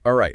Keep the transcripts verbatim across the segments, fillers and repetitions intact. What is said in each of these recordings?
All right,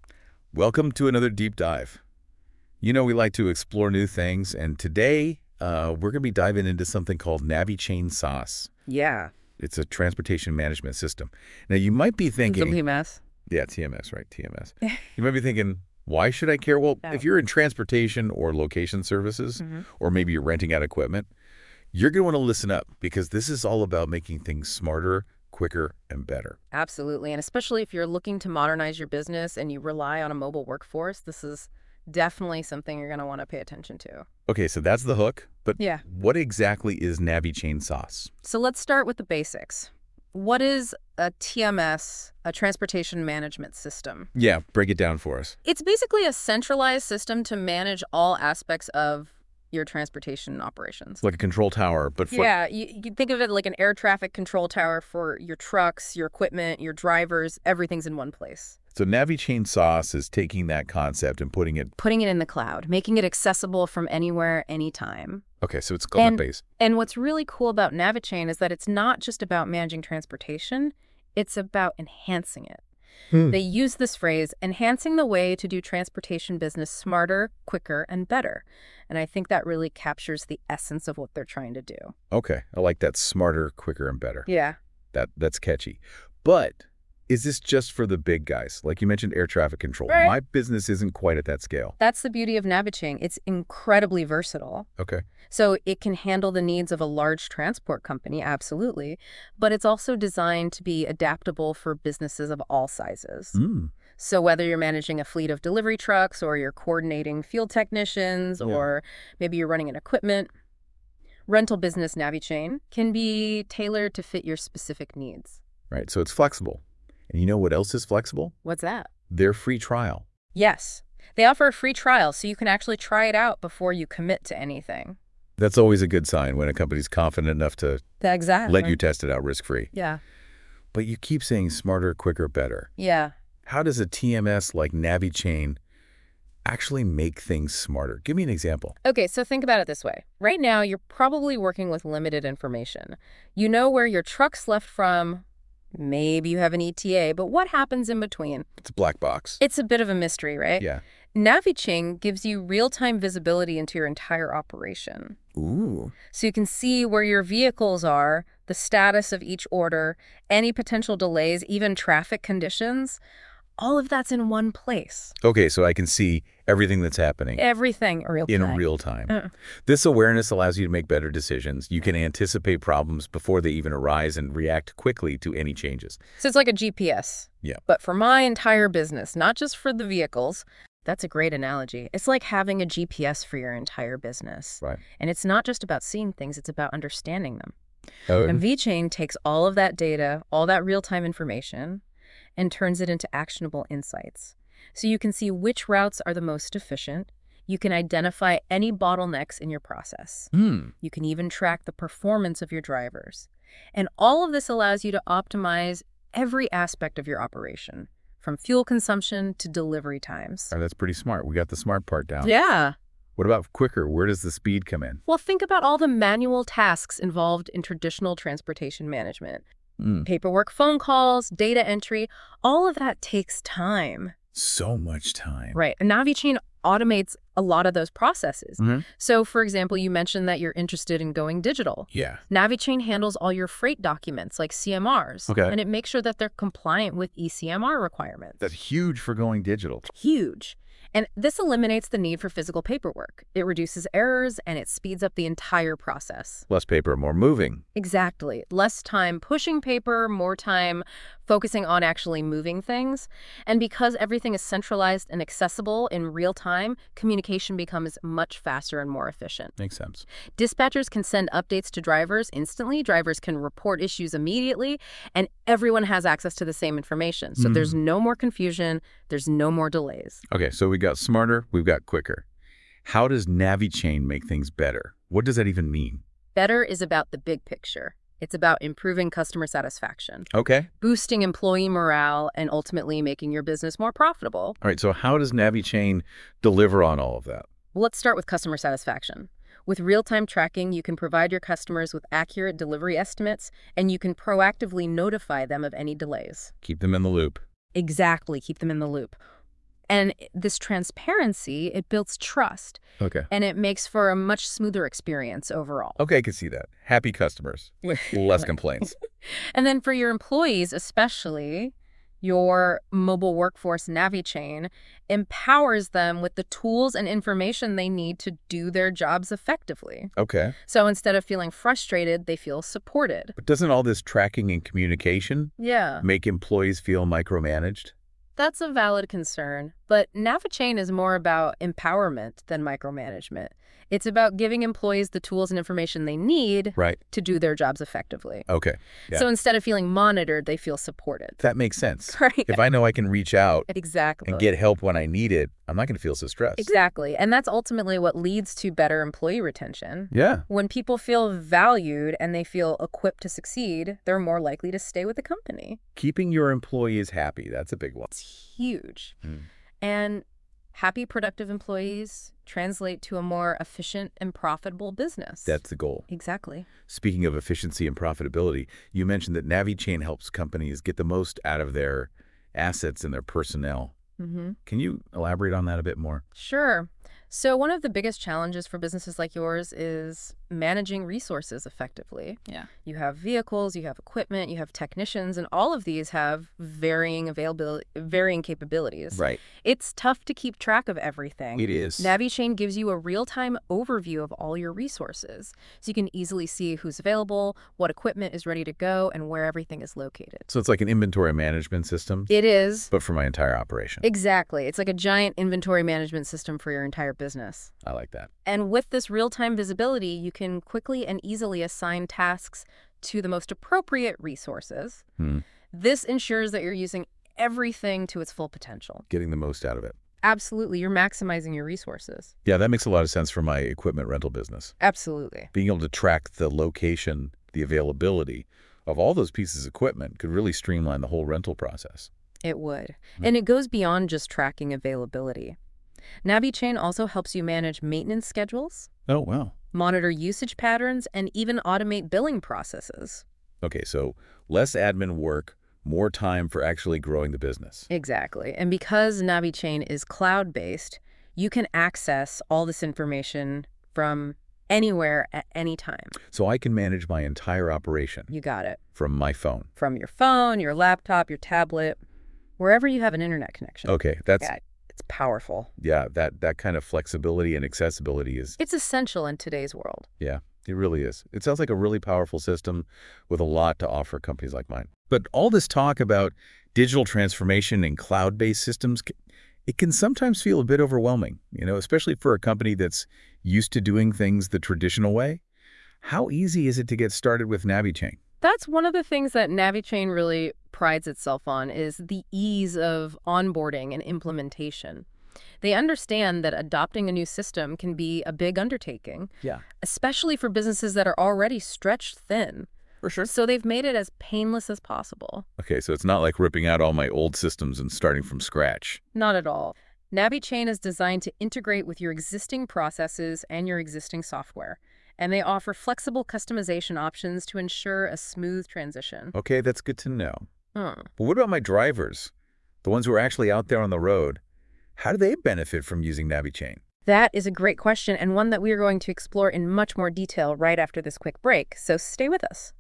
welcome to another deep dive. You know we like to explore new things, and today uh, we're going to be diving into something called NaviChain S A S. Yeah. It's a transportation management system. Now you might be thinking, The T M S. yeah, T M S, right? T M S. You might be thinking, why should I care? Well, No. if you're in transportation or location services, Mhm. or maybe you're renting out equipment, you're going to want to listen up because this is all about making things smarter, quicker, and better. Absolutely. And especially if you're looking to modernize your business and you rely on a mobile workforce, this is definitely something you're going to want to pay attention to. Okay, so that's the hook, but Yeah. what exactly is NaviChain S A S? So let's start with the basics. What is a T M S, a transportation management system? Yeah, break it down for us. It's basically a centralized system to manage all aspects of your transportation operations. It's like a control tower, but for Yeah, you, you can think of it like an air traffic control tower for your trucks, your equipment, your drivers, everything's in one place. so NaviChain S A S is taking that concept and putting it. Putting it in the cloud, making it accessible from anywhere, anytime. Okay, so it's And- cloud-based. And what's really cool about NaviChain is that it's not just about managing transportation, it's about enhancing it. Hmm. They use this phrase, enhancing the way to do transportation business smarter, quicker, and better. And I think that really captures the essence of what they're trying to do. Okay, I like that. Smarter, quicker, and better. Yeah. That that's catchy. But is this just for the big guys? Like you mentioned, air traffic control. Right. My business isn't quite at that scale. That's the beauty of NaviChain. It's incredibly versatile. Okay. So it can handle the needs of a large transport company, absolutely, but it's also designed to be adaptable for businesses of all sizes. Mm. So whether you're managing a fleet of delivery trucks or you're coordinating field technicians Yeah. or maybe you're running an equipment, rental business NaviChain can be tailored to fit your specific needs. Right, so it's flexible. And you know what else is flexible? What's that? Their free trial. Yes. They offer a free trial so you can actually try it out before you commit to anything. That's always a good sign when a company's confident enough to Exactly. let you test it out risk-free. Yeah. But you keep saying smarter, quicker, better. Yeah. How does a T M S like NaviChain actually make things smarter? Give me an example. Okay, so think about it this way. Right now, you're probably working with limited information. You know where your truck's left from, maybe you have an E T A, but what happens in between? It's a black box. It's a bit of a mystery, right? Yeah. NaviChain gives you real-time visibility into your entire operation. Ooh. So you can see where your vehicles are, the status of each order, any potential delays, even traffic conditions. All of that's in one place. Okay, so I can see everything that's happening Everything real in time. real time. Uh. This awareness allows you to make better decisions. You can anticipate problems before they even arise and react quickly to any changes. So it's like a G P S. Yeah. But for my entire business, not just for the vehicles. That's a great analogy. It's like having a G P S for your entire business. Right. And it's not just about seeing things, it's about understanding them. Oh, And NaviChain takes all of that data, all that real-time information, and turns it into actionable insights. So you can see which routes are the most efficient. You can identify any bottlenecks in your process. hmm. You can even track the performance of your drivers. And all of this allows you to optimize every aspect of your operation, from fuel consumption to delivery times. Oh, that's pretty smart. We got the smart part down. Yeah. What about quicker? Where does the speed come in? Well, think about all the manual tasks involved in traditional transportation management. Mm. Paperwork, phone calls, data entry, all of that takes time. So much time. Right. And NaviChain automates a lot of those processes. Mhm. So, for example, you mentioned that you're interested in going digital. Yeah. NaviChain handles all your freight documents like C M Rs. Okay. And it makes sure that they're compliant with E C M R requirements. That's huge for going digital. Huge. And this eliminates the need for physical paperwork. It reduces errors and it speeds up the entire process. Less paper, more moving. Exactly. Less time pushing paper, more time focusing on actually moving things. And because everything is centralized and accessible in real time, communication becomes much faster and more efficient. Makes sense. Dispatchers can send updates to drivers instantly, drivers can report issues immediately, and everyone has access to the same information. So Mm. there's no more confusion, there's no more delays. Okay, so we got smarter, we've got quicker. How does NaviChain make things better? What does that even mean? Better is about the big picture. It's about improving customer satisfaction, Okay. boosting employee morale, and ultimately making your business more profitable. All right, so how does NaviChain deliver on all of that? Well, let's start with customer satisfaction. With real-time tracking, you can provide your customers with accurate delivery estimates, and you can proactively notify them of any delays. Keep them in the loop. Exactly, keep them in the loop. And this transparency, it builds trust, Okay. and it makes for a much smoother experience overall. Okay, I can see that. Happy customers. Less complaints. And then for your employees, especially, your mobile workforce NaviChain empowers them with the tools and information they need to do their jobs effectively. Okay. So instead of feeling frustrated, they feel supported. But doesn't all this tracking and communication Yeah. make employees feel micromanaged? That's a valid concern, but NaviChain is more about empowerment than micromanagement. It's about giving employees the tools and information they need Right. to do their jobs effectively. Okay. Yeah. So instead of feeling monitored, they feel supported. That makes sense. Right. If I know I can reach out Exactly. and get help when I need it, I'm not going to feel so stressed. Exactly. And that's ultimately what leads to better employee retention. Yeah. When people feel valued and they feel equipped to succeed, they're more likely to stay with the company. Keeping your employees happy, that's a big one. It's huge. Mm. And happy, productive employees translate to a more efficient and profitable business. That's the goal. Exactly. Speaking of efficiency and profitability, you mentioned that NaviChain helps companies get the most out of their assets and their personnel. Mm-hmm. Can you elaborate on that a bit more? Sure. So one of the biggest challenges for businesses like yours is managing resources effectively. Yeah. You have vehicles, you have equipment, you have technicians, and all of these have varying availability, varying capabilities. Right. It's tough to keep track of everything. It is. NaviChain gives you a real-time overview of all your resources, so you can easily see who's available, what equipment is ready to go, and where everything is located. So it's like an inventory management system, It is. but for my entire operation. Exactly. It's like a giant inventory management system for your entire business. I like that. And with this real-time visibility, you can quickly and easily assign tasks to the most appropriate resources. Hmm. This ensures that you're using everything to its full potential. Getting the most out of it. Absolutely. You're maximizing your resources. Yeah, that makes a lot of sense for my equipment rental business. Absolutely. Being able to track the location, the availability of all those pieces of equipment could really streamline the whole rental process. It would. Hmm. And it goes beyond just tracking availability. NaviChain also helps you manage maintenance schedules, Oh, wow. monitor usage patterns, and even automate billing processes. Okay, so less admin work, more time for actually growing the business. Exactly. And because NaviChain is cloud-based, you can access all this information from anywhere at any time. So I can manage my entire operation You got it. from my phone. From your phone, your laptop, your tablet, wherever you have an internet connection. Okay, that's Yeah, it's powerful. yeah, that that kind of flexibility and accessibility is It's essential in today's world. yeah, it really is. It sounds like a really powerful system with a lot to offer companies like mine. But all this talk about digital transformation and cloud-based systems, c- it can sometimes feel a bit overwhelming, you know, especially for a company that's used to doing things the traditional way. How easy is it to get started with NaviChain? That's one of the things that NaviChain really prides itself on is the ease of onboarding and implementation. They understand that adopting a new system can be a big undertaking, Yeah. especially for businesses that are already stretched thin. For sure. So they've made it as painless as possible. Okay, so it's not like ripping out all my old systems and starting from scratch. Not at all. NaviChain is designed to integrate with your existing processes and your existing software, and they offer flexible customization options to ensure a smooth transition. Okay, that's good to know. Hmm. But what about my drivers, the ones who are actually out there on the road? How do they benefit from using NaviChain? That is a great question, and one that we are going to explore in much more detail right after this quick break, so stay with us.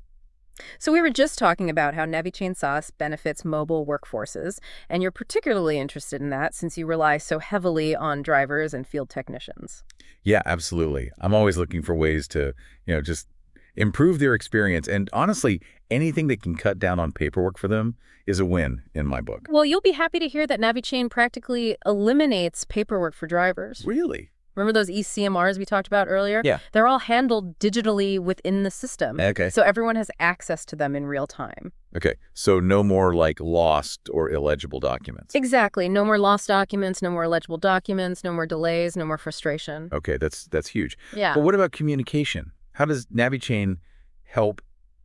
So we were just talking about how NaviChain S A S benefits mobile workforces, and you're particularly interested in that since you rely so heavily on drivers and field technicians. Yeah, absolutely. I'm always looking for ways to, you know, just improve their experience. And honestly, anything that can cut down on paperwork for them is a win in my book. Well, you'll be happy to hear that NaviChain practically eliminates paperwork for drivers. Really? Remember those E C M Rs we talked about earlier? Yeah. They're all handled digitally within the system. Okay. So everyone has access to them in real time. Okay. So no more like lost or illegible documents. Exactly. No more lost documents, no more illegible documents, no more delays, no more frustration. Okay, that's that's huge. Yeah. But what about communication? How does NaviChain help,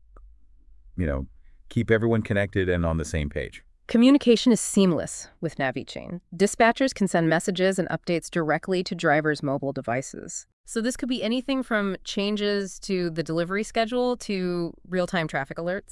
you know, keep everyone connected and on the same page? Communication is seamless with NaviChain. Dispatchers can send messages and updates directly to drivers' mobile devices. So this could be anything from changes to the delivery schedule to real-time traffic alerts.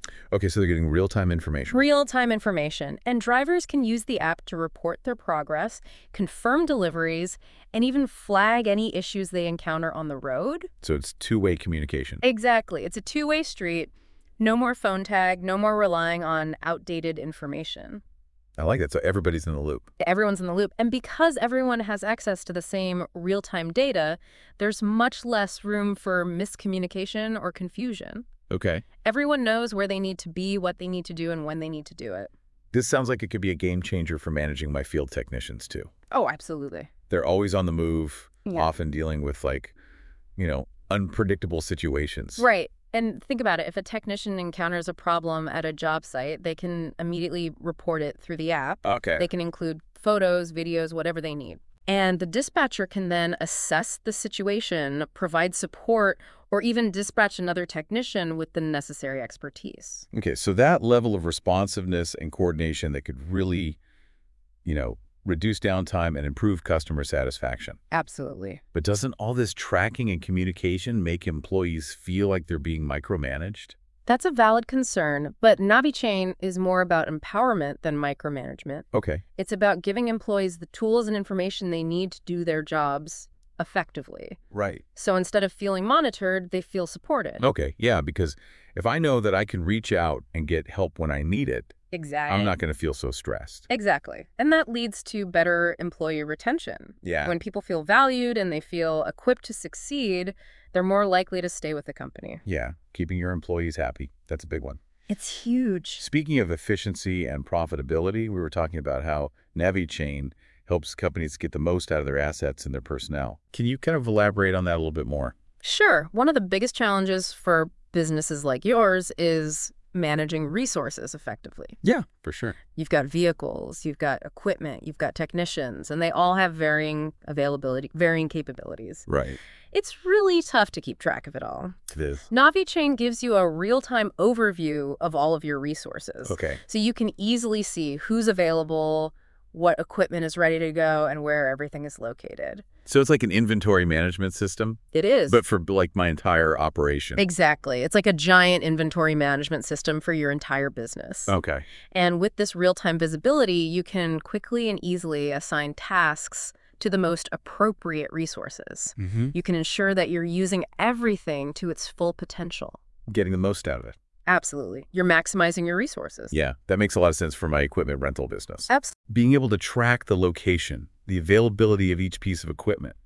Okay, so they're getting real-time information. Real-time information, and drivers can use the app to report their progress, confirm deliveries, and even flag any issues they encounter on the road. So it's two-way communication. Exactly. It's a two-way street. No more phone tag, no more relying on outdated information. I like that. So everybody's in the loop. Everyone's in the loop. And because everyone has access to the same real-time data, there's much less room for miscommunication or confusion. Okay. Everyone knows where they need to be, what they need to do, and when they need to do it. This sounds like it could be a game changer for managing my field technicians, too. Oh, absolutely. They're always on the move, Yeah. often dealing with, like, you know, unpredictable situations. Right. And think about it. If a technician encounters a problem at a job site, they can immediately report it through the app. Okay. They can include photos, videos, whatever they need. And the dispatcher can then assess the situation, provide support, or even dispatch another technician with the necessary expertise. Okay, so that level of responsiveness and coordination that could really, you know, reduce downtime and improve customer satisfaction. Absolutely. But doesn't all this tracking and communication make employees feel like they're being micromanaged? That's a valid concern, but NaviChain is more about empowerment than micromanagement. Okay. It's about giving employees the tools and information they need to do their jobs effectively. Right. So instead of feeling monitored, they feel supported. Okay, yeah, because if I know that I can reach out and get help when I need it, Exactly. I'm not going to feel so stressed. Exactly. And that leads to better employee retention. Yeah. When people feel valued and they feel equipped to succeed, they're more likely to stay with the company. Yeah, keeping your employees happy. That's a big one. It's huge. Speaking of efficiency and profitability, we were talking about how NaviChain helps companies get the most out of their assets and their personnel. Can you kind of elaborate on that a little bit more? Sure. One of the biggest challenges for businesses like yours is managing resources effectively. Yeah, for sure. You've got vehicles, you've got equipment, you've got technicians, and they all have varying availability, varying capabilities. Right. It's really tough to keep track of it all. It is. NaviChain gives you a real-time overview of all of your resources. Okay. So you can easily see who's available, what equipment is ready to go, and where everything is located. So it's like an inventory management system, It is. but for like my entire operation. Exactly. It's like a giant inventory management system for your entire business. Okay. And with this real-time visibility, you can quickly and easily assign tasks to the most appropriate resources. Mm-hmm. You can ensure that you're using everything to its full potential. Getting the most out of it. Absolutely. You're maximizing your resources. Yeah, that makes a lot of sense for my equipment rental business. Absolutely. Being able to track the location, the availability of each piece of equipment,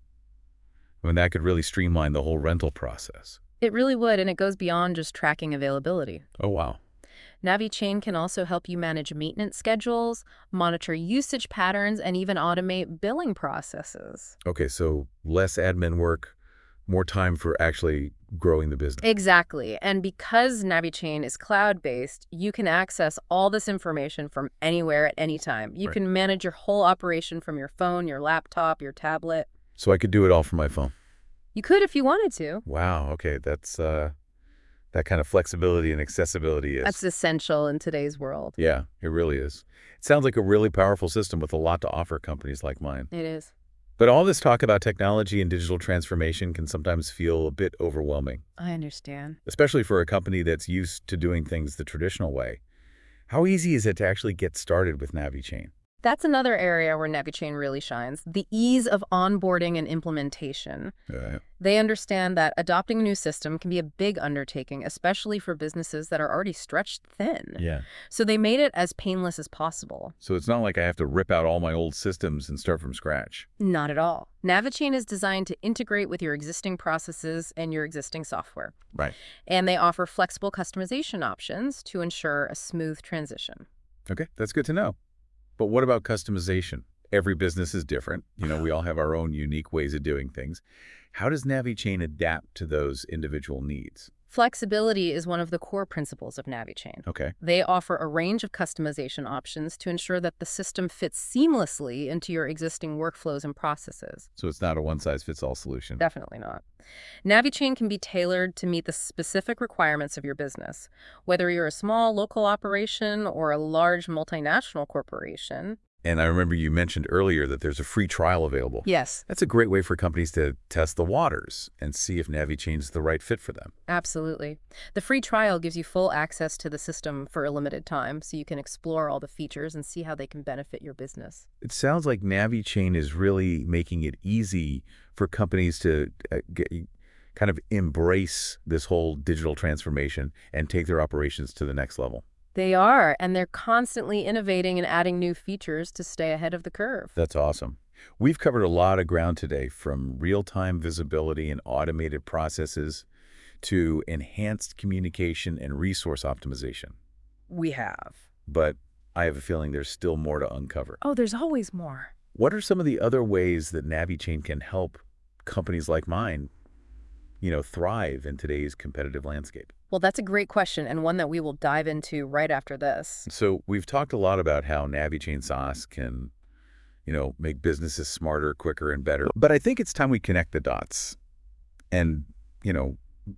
I mean, that could really streamline the whole rental process. It really would, and it goes beyond just tracking availability. Oh, wow. NaviChain can also help you manage maintenance schedules, monitor usage patterns, and even automate billing processes. Okay, so less admin work, more time for actually growing the business. Exactly. And because NaviChain is cloud-based, you can access all this information from anywhere at any time. You Right. can manage your whole operation from your phone, your laptop, your tablet. So I could do it all from my phone. You could if you wanted to. Wow, okay, that's uh, that kind of flexibility and accessibility is. That's essential in today's world. Yeah, it really is. It sounds like a really powerful system with a lot to offer companies like mine. It is. But all this talk about technology and digital transformation can sometimes feel a bit overwhelming, I understand. especially for a company that's used to doing things the traditional way. How easy is it to actually get started with NaviChain? That's another area where NaviChain really shines, the ease of onboarding and implementation. Uh, They understand that adopting a new system can be a big undertaking, especially for businesses that are already stretched thin. yeah. So they made it as painless as possible. So it's not like I have to rip out all my old systems and start from scratch. Not at all. NaviChain is designed to integrate with your existing processes and your existing software. Right. And they offer flexible customization options to ensure a smooth transition. Okay, that's good to know. But what about customization? Every business is different. You know, we all have our own unique ways of doing things. How does NaviChain adapt to those individual needs? Flexibility is one of the core principles of NaviChain. Okay. They offer a range of customization options to ensure that the system fits seamlessly into your existing workflows and processes. So it's not a one-size-fits-all solution. Definitely not. NaviChain can be tailored to meet the specific requirements of your business. Whether you're a small local operation or a large multinational corporation, And I remember you mentioned earlier that there's a free trial available. Yes, That's a great way for companies to test the waters and see if NaviChain is the right fit for them. absolutely. The free trial gives you full access to the system for a limited time, so you can explore all the features and see how they can benefit your business. It sounds like NaviChain is really making it easy for companies to uh, get, kind of embrace this whole digital transformation and take their operations to the next level. They are, and they're constantly innovating and adding new features to stay ahead of the curve. That's awesome. We've covered a lot of ground today, from real-time visibility and automated processes to enhanced communication and resource optimization. We have. But I have a feeling there's still more to uncover. Oh, there's always more. What are some of the other ways that NaviChain can help companies like mine, you know, thrive in today's competitive landscape? Well, that's a great question, and one that we will dive into right after this. So we've talked a lot about how NaviChain SaaS can, you know, make businesses smarter, quicker, and better. But I think it's time we connect the dots and, you know,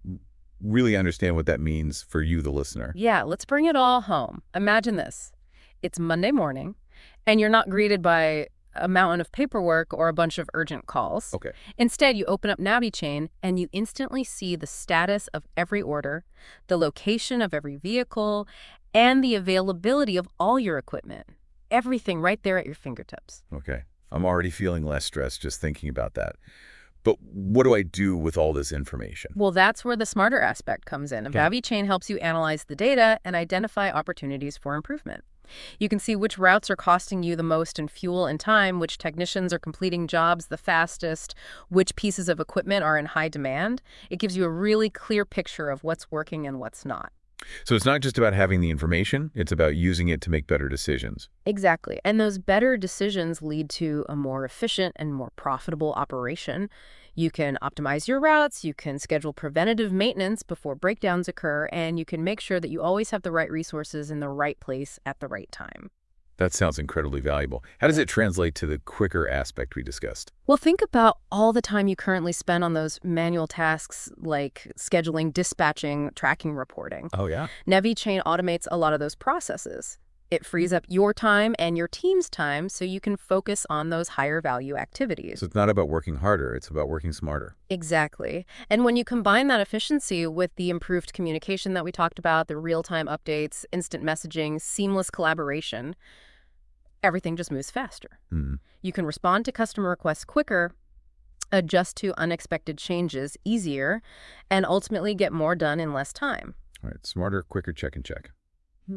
really understand what that means for you, the listener. Yeah, let's bring it all home. Imagine this. It's Monday morning, and you're not greeted by a mountain of paperwork or a bunch of urgent calls. Okay. Instead, you open up NaviChain, and you instantly see the status of every order, the location of every vehicle, and the availability of all your equipment. Everything right there at your fingertips. Okay. I'm already feeling less stressed just thinking about that. But what do I do with all this information? Well, that's where the smarter aspect comes in. Okay. NaviChain helps you analyze the data and identify opportunities for improvement. You can see which routes are costing you the most in fuel and time, which technicians are completing jobs the fastest, which pieces of equipment are in high demand. It gives you a really clear picture of what's working and what's not. So it's not just about having the information, it's about using it to make better decisions. Exactly. And those better decisions lead to a more efficient and more profitable operation. You can optimize your routes, you can schedule preventative maintenance before breakdowns occur, and you can make sure that you always have the right resources in the right place at the right time. That sounds incredibly valuable. How does it translate to the quicker aspect we discussed? Well, think about all the time you currently spend on those manual tasks like scheduling, dispatching, tracking, reporting. Oh, yeah. NaviChain automates a lot of those processes. It frees up your time and your team's time so you can focus on those higher value activities. So it's not about working harder, it's about working smarter. Exactly. And when you combine that efficiency with the improved communication that we talked about, the real-time updates, instant messaging, seamless collaboration, everything just moves faster. Mm. You can respond to customer requests quicker, adjust to unexpected changes easier, and ultimately get more done in less time. All right, smarter, quicker, check and check. Hmm.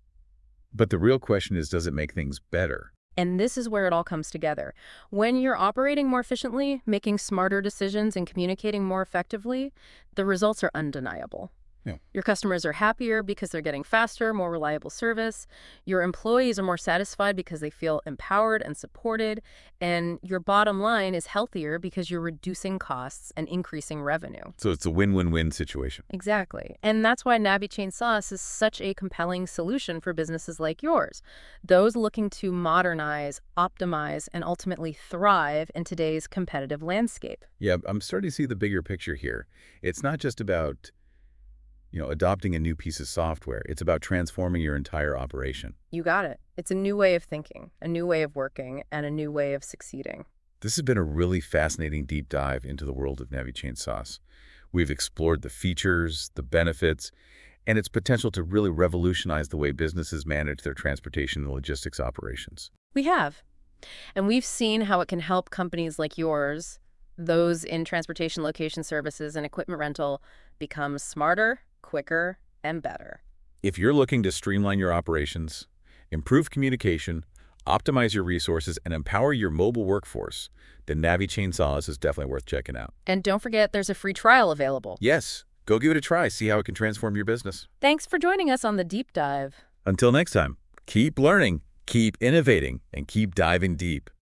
But the real question is, does it make things better? And this is where it all comes together. When you're operating more efficiently, making smarter decisions, and communicating more effectively, the results are undeniable. Yeah. Your customers are happier because they're getting faster, more reliable service. Your employees are more satisfied because they feel empowered and supported. And your bottom line is healthier because you're reducing costs and increasing revenue. So it's a win-win-win situation. Exactly. And that's why NaviChain SaaS is such a compelling solution for businesses like yours, those looking to modernize, optimize, and ultimately thrive in today's competitive landscape. Yeah, I'm starting to see the bigger picture here. It's not just about, you know, adopting a new piece of software. It's about transforming your entire operation. You got it. It's a new way of thinking, a new way of working, and a new way of succeeding. This has been a really fascinating deep dive into the world of NaviChain SaaS. We've explored the features, the benefits, and its potential to really revolutionize the way businesses manage their transportation and logistics operations. We have. And we've seen how it can help companies like yours, those in transportation location services and equipment rental, become smarter, quicker, and better. If you're looking to streamline your operations, improve communication, optimize your resources, and empower your mobile workforce, then NaviChain SaaS is definitely worth checking out. And don't forget, there's a free trial available. Yes, go give it a try. See how it can transform your business. Thanks for joining us on the Deep Dive. Until next time, keep learning, keep innovating, and keep diving deep.